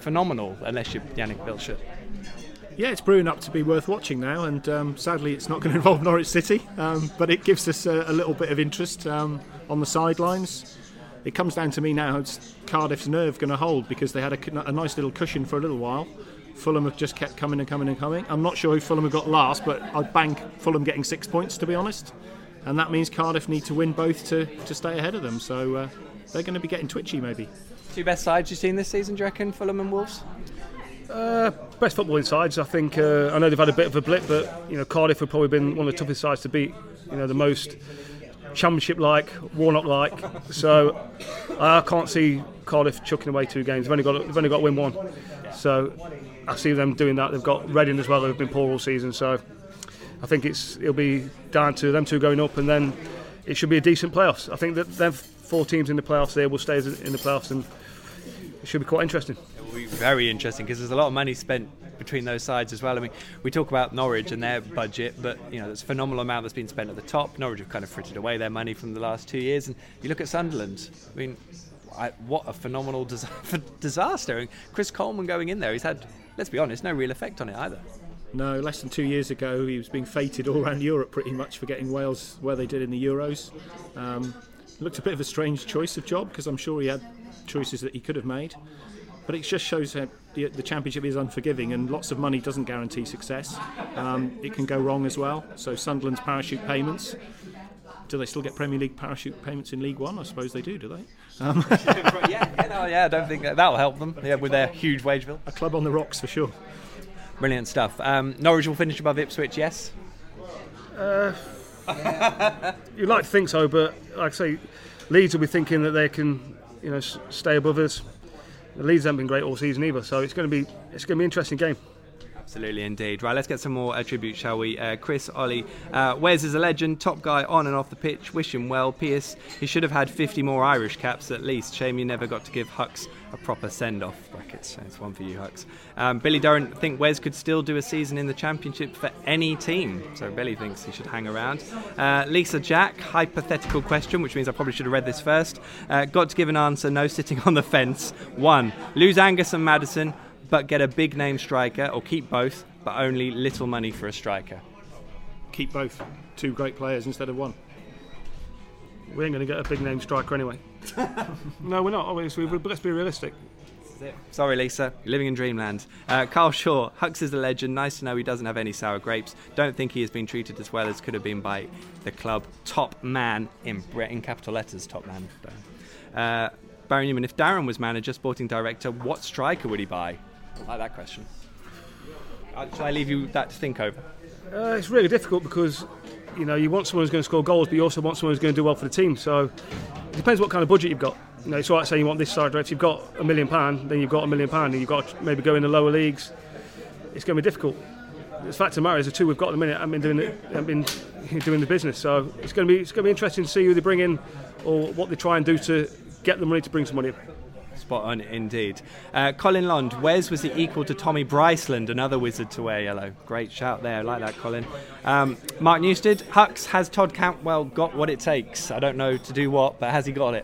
Speaker 1: phenomenal, unless you're Yannick Bilscher.
Speaker 3: Yeah, it's brewing up to be worth watching now, and um, sadly it's not going to involve Norwich City, um, but it gives us a, a little bit of interest um, on the sidelines. It comes down to me now, it's Cardiff's nerve going to hold, because they had a, a nice little cushion for a little while. Fulham have just kept coming and coming and coming. I'm not sure who Fulham have got last, but I'd bank Fulham getting six points, to be honest. And that means Cardiff need to win both to, to stay ahead of them, so uh, they're going to be getting twitchy maybe.
Speaker 1: Two best sides you've seen this season, do you reckon, Fulham and Wolves?
Speaker 2: Uh, best footballing sides, I think. Uh, I know they've had a bit of a blip, but you know Cardiff have probably been one of the toughest sides to beat. You know, the most Championship-like, Warnock-like. So I can't see Cardiff chucking away two games. They've only got they've only got to win one. So I see them doing that. They've got Reading as well. They've been poor all season. So I think it's it'll be down to them two going up, and then it should be a decent playoffs. I think that them four teams in the playoffs there will stay in the playoffs, and it should be quite interesting.
Speaker 1: It will be very interesting because there's a lot of money spent between those sides as well. I mean, we talk about Norwich and their budget, but you know, there's a phenomenal amount that's been spent at the top. Norwich have kind of frittered away their money from the last two years, and you look at Sunderland. I mean, I, what a phenomenal dis- disaster! And Chris Coleman going in there, he's had, let's be honest, no real effect on it either.
Speaker 3: No, less than two years ago, he was being feted all around Europe pretty much for getting Wales where they did in the Euros. Um, looked a bit of a strange choice of job, because I'm sure he had choices that he could have made. But it just shows that the, the Championship is unforgiving, and lots of money doesn't guarantee success. Um, it can go wrong as well. So Sunderland's parachute payments, do they still get Premier League parachute payments in League One? I suppose they do, do they? Um,
Speaker 1: yeah, yeah, no, yeah, I don't think that, that'll help them, yeah, with their huge wage bill.
Speaker 3: A club on the rocks for sure.
Speaker 1: Brilliant stuff. Um, Norwich will finish above Ipswich, yes?
Speaker 2: Uh, you'd like to think so, but like I say, Leeds will be thinking that they can, you know, stay above us. The Leeds haven't been great all season either, so it's going to be it's going to be an interesting game.
Speaker 1: Absolutely, indeed. Right, let's get some more uh, tribute, shall we? Uh, Chris, Ollie, uh, Wes is a legend, top guy on and off the pitch. Wish him well. Pierce, he should have had fifty more Irish caps at least. Shame you never got to give Hux a proper send-off. Brackets. It's one for you, Hux. Um, Billy Durrant think Wes could still do a season in the Championship for any team. So Billy thinks he should hang around. Uh, Lisa Jack, hypothetical question, which means I probably should have read this first. Uh, got to give an answer, no sitting on the fence. One, lose Angus and Maddison, but get a big name striker, or keep both, but only little money for a striker.
Speaker 3: Keep both. Two great players instead of one.
Speaker 2: We ain't going to get a big name striker anyway. No, we're not. Obviously, let's be realistic.
Speaker 1: Sorry, Lisa, you're living in dreamland. Uh, Carl Shaw, Hux is a legend. Nice to know he doesn't have any sour grapes. Don't think he has been treated as well as could have been by the club. Top man, in, in capital letters, top man. Uh, Barry Newman, if Darren was manager, sporting director, what striker would he buy? I like that question. Uh, shall I leave you that to think over?
Speaker 2: Uh, it's really difficult because, you know, you want someone who's going to score goals, but you also want someone who's going to do well for the team. So it depends what kind of budget you've got. You know, it's all right saying you want this side. If you've got a million pound, then you've got a million pound, and you've got to maybe go in the lower leagues. It's going to be difficult. The fact of the matter is, the two we've got at the minute haven't been doing it, haven't been doing the business. So it's going to be it's going to be interesting to see who they bring in or what they try and do to get the money to bring some money in.
Speaker 1: Spot on indeed. Uh, Colin Lond, Wes was the equal to Tommy Bryceland, another wizard to wear yellow. Great shout there, I like that, Colin. Um, Mark Newstead, Hux, has Todd Cantwell got what it takes? I don't know to do what, but has he got it?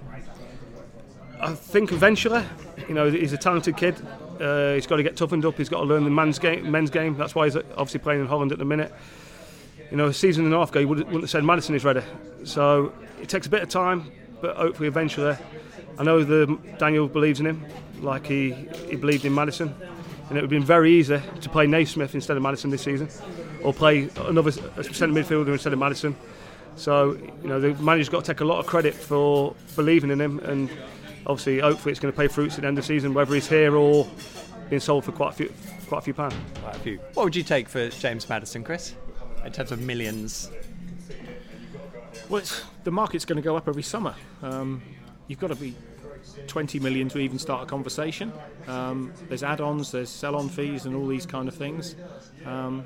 Speaker 2: I think eventually, you know, he's a talented kid. Uh, he's got to get toughened up. He's got to learn the men's game. Men's game. That's why he's obviously playing in Holland at the minute. You know, a season and a half ago, he wouldn't have said Maddison is ready. So it takes a bit of time, but hopefully eventually. I know the Daniel believes in him, like he, he believed in Maddison. And it would have been very easy to play Naismith instead of Maddison this season, or play another centre midfielder instead of Maddison. So, you know, the manager's got to take a lot of credit for believing in him, and obviously, hopefully, it's going to pay fruits at the end of the season, whether he's here or being sold for quite a few, quite a few pounds.
Speaker 1: Quite a few. What would you take for James Maddison, Chris, in terms of millions?
Speaker 3: Well, it's, the market's going to go up every summer. Um, you've got to be twenty million to even start a conversation. Um, there's add-ons, there's sell-on fees, and all these kind of things. Um,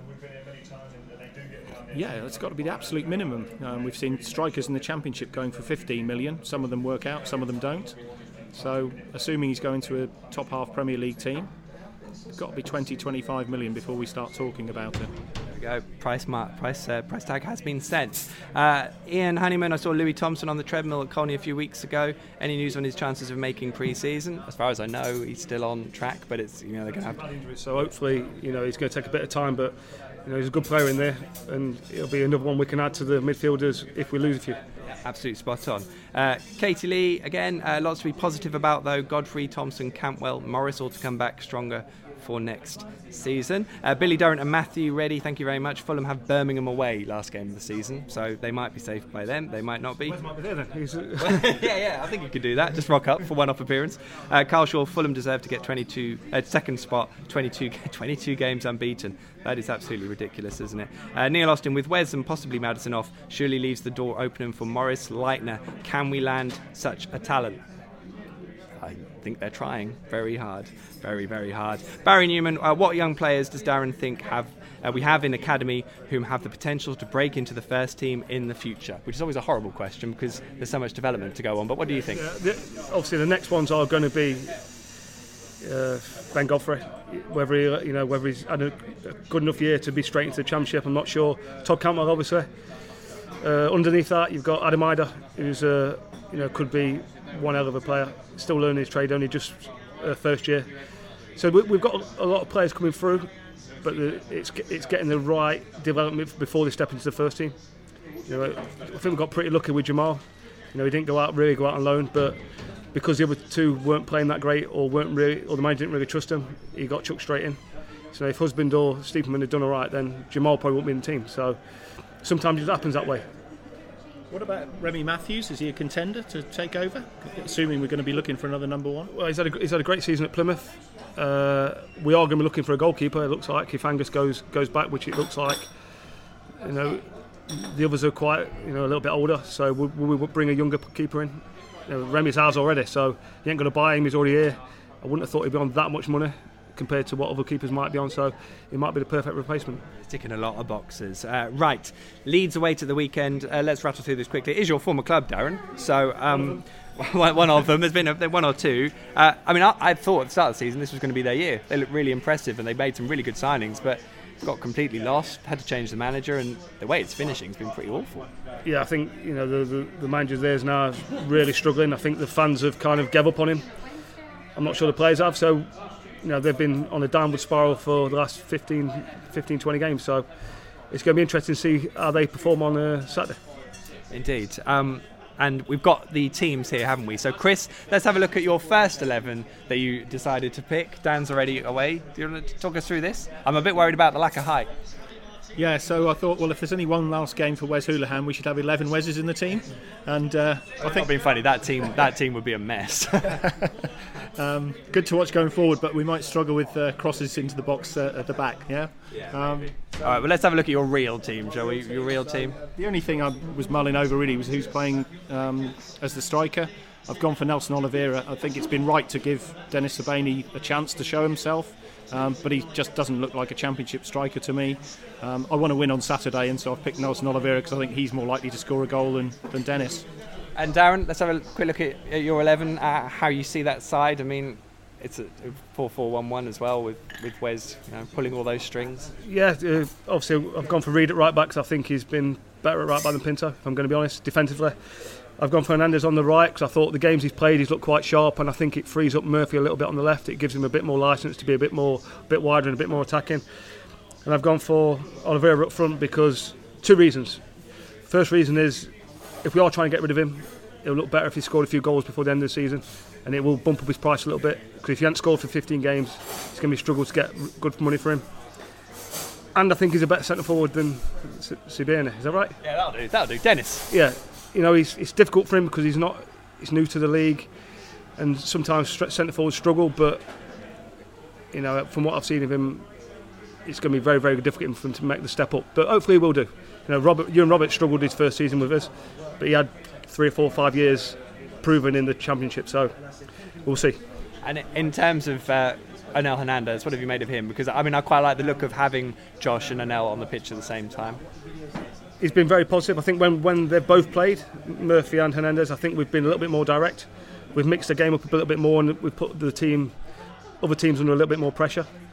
Speaker 3: yeah, it's got to be the absolute minimum. Um, we've seen strikers in the Championship going for fifteen million. Some of them work out, some of them don't. So, assuming he's going to a top half Premier League team, it's got to be twenty, twenty-five million before we start talking about it.
Speaker 1: we go. Price mark, price, uh, price tag has been sent. Uh, Ian Honeyman, I saw Louis Thompson on the treadmill at Colney a few weeks ago. Any news on his chances of making pre-season? As far as I know, he's still on track, but it's you know they're going to have.
Speaker 2: Injury, so hopefully, you know, he's going to take a bit of time, but you know, he's a good player in there, and it'll be another one we can add to the midfielders if we lose a few.
Speaker 1: Absolutely spot on. Uh, Katie Lee, again, uh, lots to be positive about though. Godfrey, Thompson, Campbell, Morris all to come back stronger for next season. Uh, Billy Durrant and Matthew Reddy, thank you very much. Fulham have Birmingham away last game of the season, so they might be safe by them, they might not be.
Speaker 2: Wes might be there then. He's,
Speaker 1: yeah, yeah, I think you could do that. Just rock up for one-off appearance. Uh, Carl Shaw, Fulham deserve to get twenty-two, uh, second spot, twenty-two, twenty-two games unbeaten. That is absolutely ridiculous, isn't it? Uh, Neil Austin, with Wes and possibly Maddison off, surely leaves the door open for Morris, Leitner. Can we land such a talent? I think they're trying very hard, very, very hard. Barry Newman, uh, what young players does Darren think have uh, we have in academy whom have the potential to break into the first team in the future? Which is always a horrible question because there's so much development to go on. But what do you think?
Speaker 2: Yeah, the, obviously, the next ones are going to be uh, Ben Godfrey. Whether he, you know, whether he's had a, a good enough year to be straight into the Championship, I'm not sure. Todd Cantwell, obviously. Uh, underneath that, you've got Adam Ida, who's uh, you know could be one hell of a player. Still learning his trade, only just uh, first year. So we, we've got a lot of players coming through, but the, it's it's getting the right development before they step into the first team. You know, I think we got pretty lucky with Jamal. You know, he didn't go out really go out on loan, but because the other two weren't playing that great or weren't really, or the manager didn't really trust him, he got chucked straight in. So if Husband or Stephenman had done all right, then Jamal probably wouldn't be in the team. So sometimes it happens that way.
Speaker 3: What about Remy Matthews? Is he a contender to take over? Assuming we're going to be looking for another number one.
Speaker 2: Well, he's had a, he's had a great season at Plymouth. Uh, we are going to be looking for a goalkeeper. It looks like if Angus goes goes back, which it looks like. You know, the others are quite you know a little bit older, so we we we'll bring a younger keeper in. You know, Remy's ours already, so he ain't going to buy him. He's already here. I wouldn't have thought he'd be on that much money compared to what other keepers might be on, so he might be the perfect replacement.
Speaker 1: Ticking a lot of boxes. Uh, right, Leeds away to the weekend. Uh, let's rattle through this quickly. It is your former club, Darren. So um, one of them has been a, one or two. Uh, I mean, I, I thought at the start of the season this was going to be their year. They looked really impressive and they made some really good signings, but got completely lost. Had to change the manager, and the way it's finishing has been pretty awful.
Speaker 2: Yeah, I think you know the the, the manager there's now really struggling. I think the fans have kind of gave up on him. I'm not sure the players have. So. You know, they've been on a downward spiral for the last fifteen, twenty games, so it's going to be interesting to see how they perform on uh, Saturday.
Speaker 1: Indeed. Um, and we've got the teams here, haven't we? So, Chris, let's have a look at your first eleven that you decided to pick. Dan's already away. Do you want to talk us through this? I'm a bit worried about the lack of height.
Speaker 3: Yeah, so I thought, well, if there's only one last game for Wes Hoolahan, we should have eleven Weses in the team. And uh, I think,
Speaker 1: being funny, that team that team would be a mess.
Speaker 3: um, good to watch going forward, but we might struggle with uh, crosses into the box uh, at the back. Yeah.
Speaker 1: yeah um, All right, well, let's have a look at your real team, shall we? Your real team.
Speaker 3: The only thing I was mulling over really was who's playing um, as the striker. I've gone for Nelson Oliveira. I think it's been right to give Dennis Sabani a chance to show himself. Um, but he just doesn't look like a championship striker to me. Um, I want to win on Saturday, and so I've picked Nelson Oliveira because I think he's more likely to score a goal than, than Dennis.
Speaker 1: And Darren, let's have a quick look at, at your eleven, uh, how you see that side. I mean, it's a four four one one as well with, with Wes you know, pulling all those strings.
Speaker 2: Yeah, uh, obviously I've gone for Reed at right back because I think he's been better at right back than Pinto, if I'm going to be honest, defensively. I've gone for Hernandez on the right because I thought the games he's played he's looked quite sharp, and I think it frees up Murphy a little bit on the left. It gives him a bit more licence to be a bit more, a bit wider and a bit more attacking. And I've gone for Oliveira up front because two reasons. First reason is if we are trying to get rid of him, it'll look better if he scored a few goals before the end of the season, and it will bump up his price a little bit because if he hasn't scored for fifteen games, it's going to be a struggle to get good money for him. And I think he's a better centre forward than Sibiene. Is that right?
Speaker 1: Yeah, that'll do. That'll do. Dennis.
Speaker 2: Yeah. You know, he's, it's difficult for him because he's not, he's new to the league, and sometimes centre forwards struggle. But you know, from what I've seen of him, it's going to be very, very difficult for him to make the step up. But hopefully, he will do. You know, Robert, Ewan Roberts struggled his first season with us, but he had three or four, five years proven in the Championship. So we'll see.
Speaker 1: And in terms of uh, Onel Hernandez, what have you made of him? Because I mean, I quite like the look of having Josh and Onel on the pitch at the same time.
Speaker 2: He's been very positive. I think when, when they've both played, Murphy and Hernandez, I think we've been a little bit more direct. We've mixed the game up a little bit more, and we've put the team, other teams under a little bit more pressure.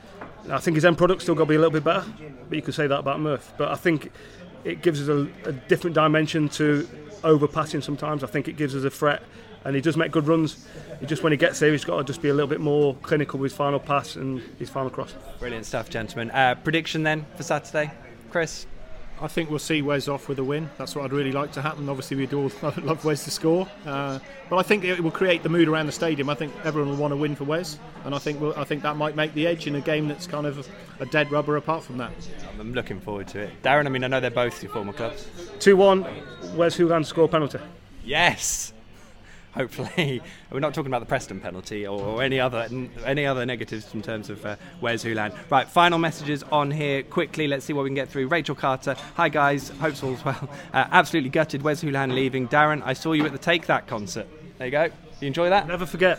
Speaker 2: I think his end product's still got to be a little bit better, but you could say that about Murph. But I think it gives us a, a different dimension to overpassing sometimes. I think it gives us a threat, and he does make good runs. He just, when he gets there, he's got to just be a little bit more clinical with his final pass and his final cross.
Speaker 1: Brilliant stuff, gentlemen. Uh, prediction then for Saturday, Chris?
Speaker 3: I think we'll see Wes off with a win. That's what I'd really like to happen. Obviously, we'd all love Wes to score, uh, but I think it will create the mood around the stadium. I think everyone will want to win for Wes, and I think we'll, I think that might make the edge in a game that's kind of a dead rubber. Apart from that,
Speaker 1: I'm looking forward to it. Darren, I mean, I know they're both your former clubs.
Speaker 2: two one, Wes Hoolahan score penalty.
Speaker 1: Yes. Hopefully, we're not talking about the Preston penalty or, or any other any other negatives in terms of uh, Wes Hoolahan. Right, final messages on here quickly. Let's see what we can get through. Rachel Carter, hi guys, hopes all's well. Uh, absolutely gutted, Wes Hoolahan leaving. Darren, I saw you at the Take That concert. There you go. You enjoy that?
Speaker 2: Never forget.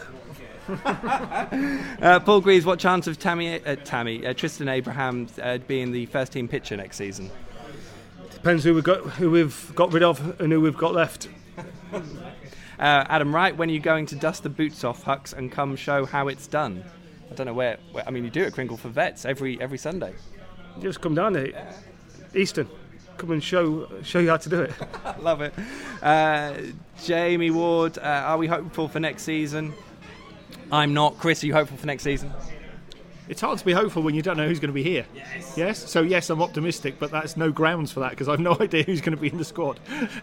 Speaker 1: uh, Paul Greaves, what chance of Tammy, uh, Tammy uh, Tristan Abraham uh, being the first team pitcher next season?
Speaker 2: Depends who we've got, who we've got rid of and who we've got left.
Speaker 1: Uh, Adam Wright, when are you going to dust the boots off, Hucks, and come show how it's done? I don't know where, where I mean, you do it at Kringle for Vets every every Sunday.
Speaker 2: Just come down there, Easton. Come and show show you how to do it.
Speaker 1: Love it. Uh, Jamie Ward, uh, are we hopeful for next season? I'm not. Chris, are you hopeful for next season?
Speaker 3: It's hard to be hopeful when you don't know who's going to be here. Yes. Yes. So yes, I'm optimistic, but that's no grounds for that because I've no idea who's going to be in the squad.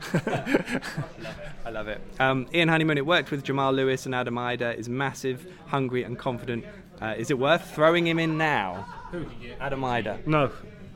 Speaker 1: I love it. Um, Ian Honeyman, it worked with Jamal Lewis and Adam Ida, is massive, hungry and confident. Uh, is it worth throwing him in now? Who? Adam Ida.
Speaker 2: No.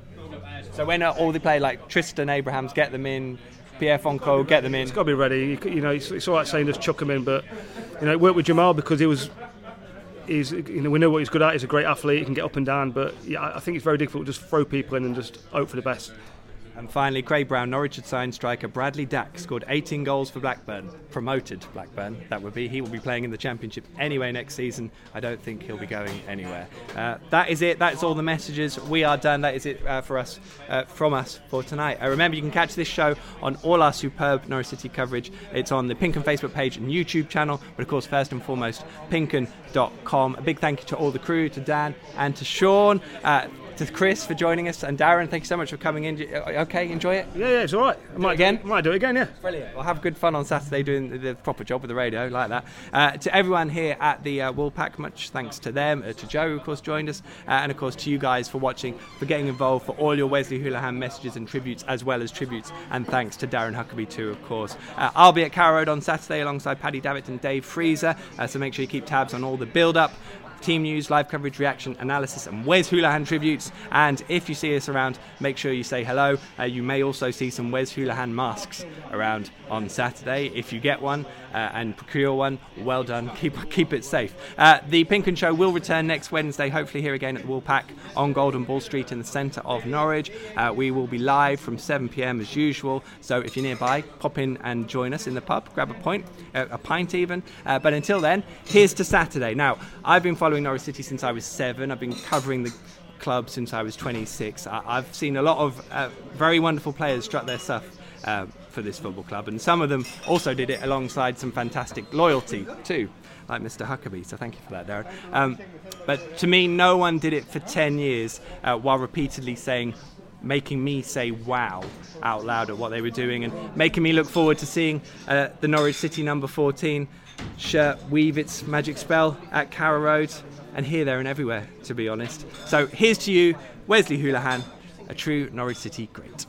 Speaker 1: So when uh, all they play, like Tristan Abrahams, get them in, Pierre Fonco, get them in.
Speaker 2: It's got to be ready. You, you know, it's, it's all right saying just chuck him in, but you know, it worked with Jamal because he was... He's, you know, we know what he's good at. He's a great athlete. He can get up and down, but yeah, I think it's very difficult to just throw people in and just hope for the best.
Speaker 1: And finally, Craig Brown, Norwich had signed striker Bradley Dack, scored eighteen goals for Blackburn, promoted Blackburn, that would be. He will be playing in the Championship anyway next season. I don't think he'll be going anywhere. Uh, that is it. That's all the messages. We are done. That is it uh, for us, uh, from us for tonight. Uh, remember, you can catch this show on all our superb Norwich City coverage. It's on the Pinken Facebook page and YouTube channel, but of course, first and foremost, pinken dot com. A big thank you to all the crew, to Dan and to Sean. Uh, To Chris for joining us, and Darren, thank you so much for coming in. Okay, enjoy it?
Speaker 2: Yeah, yeah, it's all right. I might
Speaker 1: again?
Speaker 2: Do, might do it again, yeah.
Speaker 1: Brilliant. We'll have good fun on Saturday doing the, the proper job with the radio, like that. Uh, to everyone here at the uh, Woolpack, much thanks to them, uh, to Joe, who of course joined us, uh, and of course to you guys for watching, for getting involved, for all your Wesley Hoolahan messages and tributes, as well as tributes, and thanks to Darren Huckabee too, of course. Uh, I'll be at Carrow Road on Saturday alongside Paddy Davitt and Dave Freezer, uh, so make sure you keep tabs on all the build-up, team news, live coverage, reaction, analysis, and Wes Hoolahan tributes. And if you see us around, make sure you say hello. Uh, you may also see some Wes Hoolahan masks around on Saturday. If you get one uh, and procure one, well done. Keep keep it safe. Uh, the Pinken Show will return next Wednesday, hopefully here again at the Woolpack on Golden Ball Street in the centre of Norwich. Uh, we will be live from seven p.m. as usual. So if you're nearby, pop in and join us in the pub. Grab a pint, uh, a pint even. Uh, but until then, here's to Saturday. Now, I've been following Norwich City since I was seven. I've been covering the club since I was twenty-six. I- I've seen a lot of uh, very wonderful players strut their stuff uh, for this football club, and some of them also did it alongside some fantastic loyalty too, like Mister Huckabee, so thank you for that, Darren. Um, but to me, no one did it for ten years uh, while repeatedly saying, making me say wow out loud at what they were doing, and making me look forward to seeing uh, the Norwich City number fourteen shirt weave its magic spell at Carrow Road, and here, there and everywhere, to be honest. So here's to you, Wesley Hoolahan, a true Norwich City great.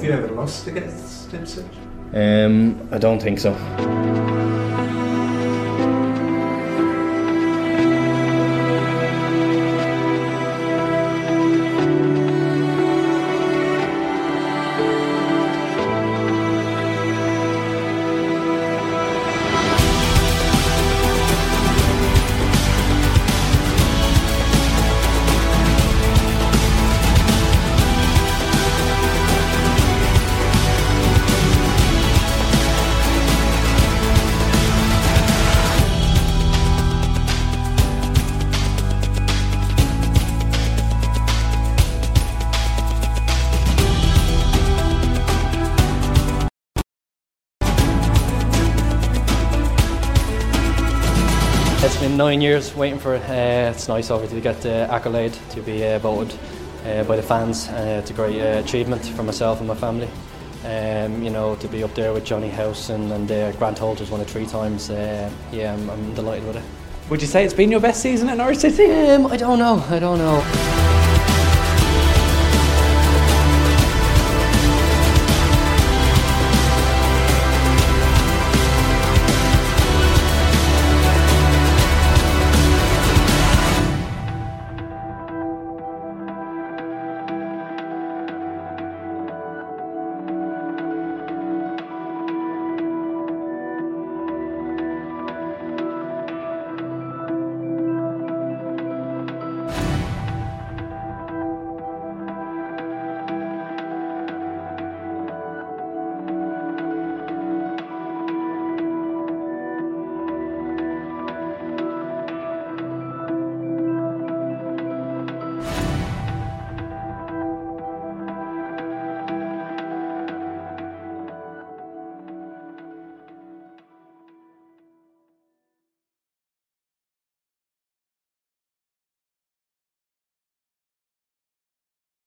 Speaker 7: you ever lost against Ipswich?
Speaker 8: Um, I don't think so. It's been nine years waiting for it. Uh, it's nice obviously to get the accolade, to be uh, voted uh, by the fans. Uh, it's a great uh, achievement for myself and my family. Um, you know, to be up there with Johnny House and, and uh, Grant Holt has won it three times. Uh, yeah, I'm, I'm delighted with it.
Speaker 9: Would you say it's been your best season at Norwich City?
Speaker 8: Um, I don't know, I don't know.